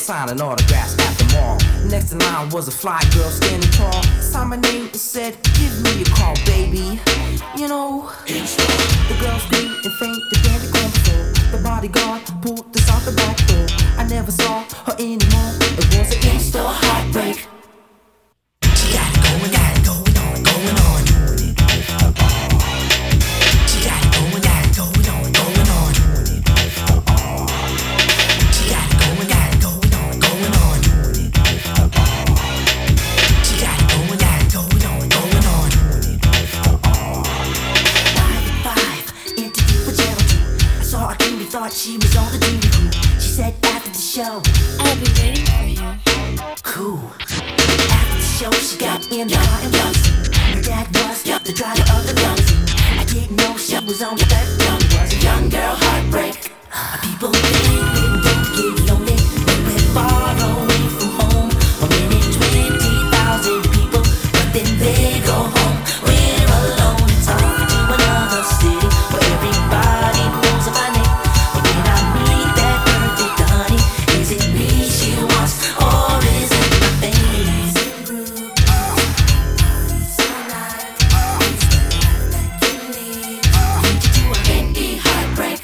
signing autographs at the mall. Next in line was a fly girl standing tall. Signed my name and said, give me a call, baby. You know, the girl screamed and fainted, then the corner. The bodyguard pulled us out the back door. I never saw her anymore. It was an in-store heartbreak. She got it going on, going on, going on. She got it going on, going on, going on. She got it going on, going on, going on. She got it going on, going on, going on. 5 interview with Channel 2. I saw her and we thought she was on the TV crew. She said after the show, I'll be waiting for you. Cool. After the show, she got in the car and was. Her dad was the driver of the limousine. I didn't know she was only 30. It was a young girl heartbreak. People think we don't get lonely when we're far away from home. Or when it's 20,000 people, but then they go home. We're alone. It's off to another city where everybody knows of our name. But when I meet that perfect honey, is it me she wants or is it my face? So nice, it's the life that you need. Need you to a handy heartbreak.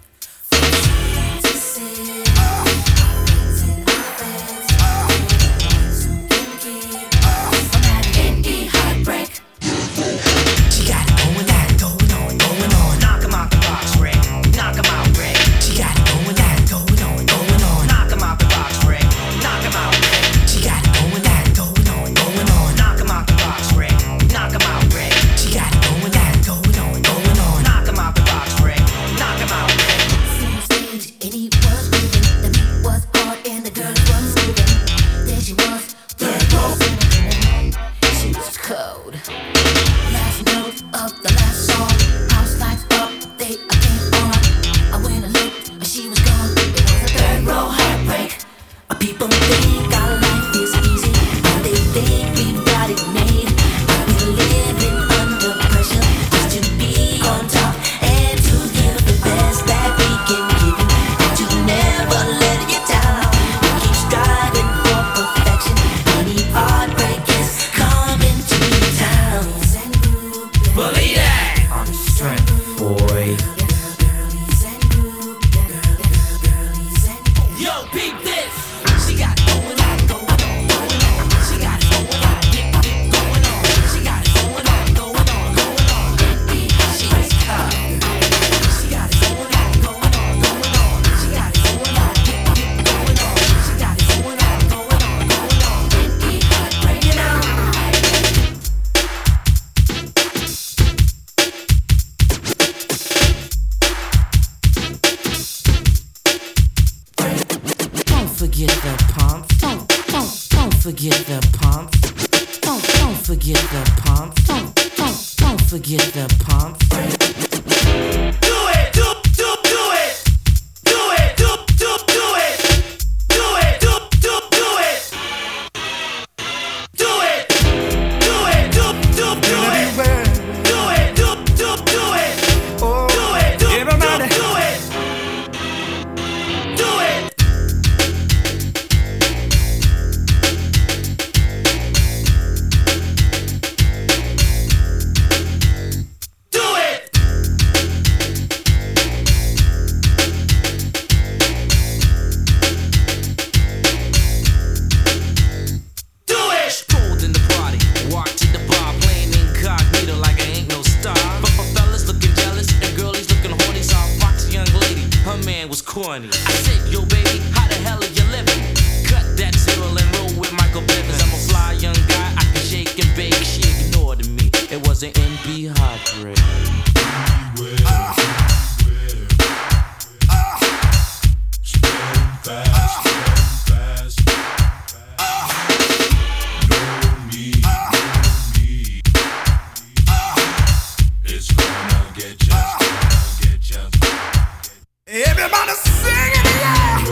Everybody singing, yeah.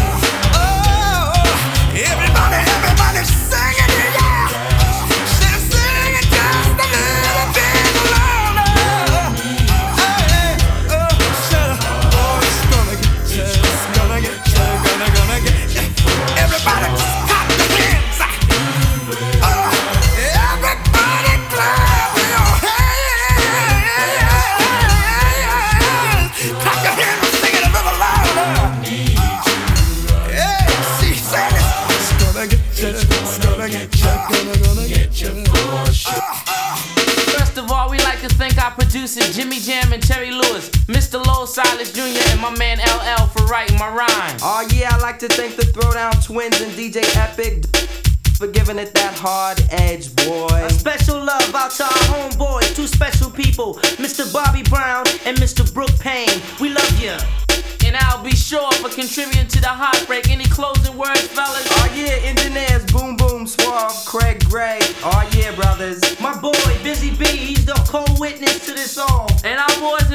Oh, everybody singing, yeah. She's singing just a little bit louder. gonna get ya. Gonna get ya for sure. First of all, we like to thank our producers Jimmy Jam and Terry Lewis, Mr. Lowell Silas Jr. and my man LL for writing my rhymes. Oh yeah, I like to thank the Throwdown Twins and DJ Epic for giving it that hard edge, boy. A special love out to our homeboys, two special people, Mr. Bobby Brown and Mr. Brooke Payne. We love ya. And I'll be sure for contributing to the heartbreak. Any closing words, fellas? Oh yeah, engineers, Boom Boom, Suave, Craig Gray. Oh yeah, brothers. My boy, Busy B, he's the co-witness to this all. And our boys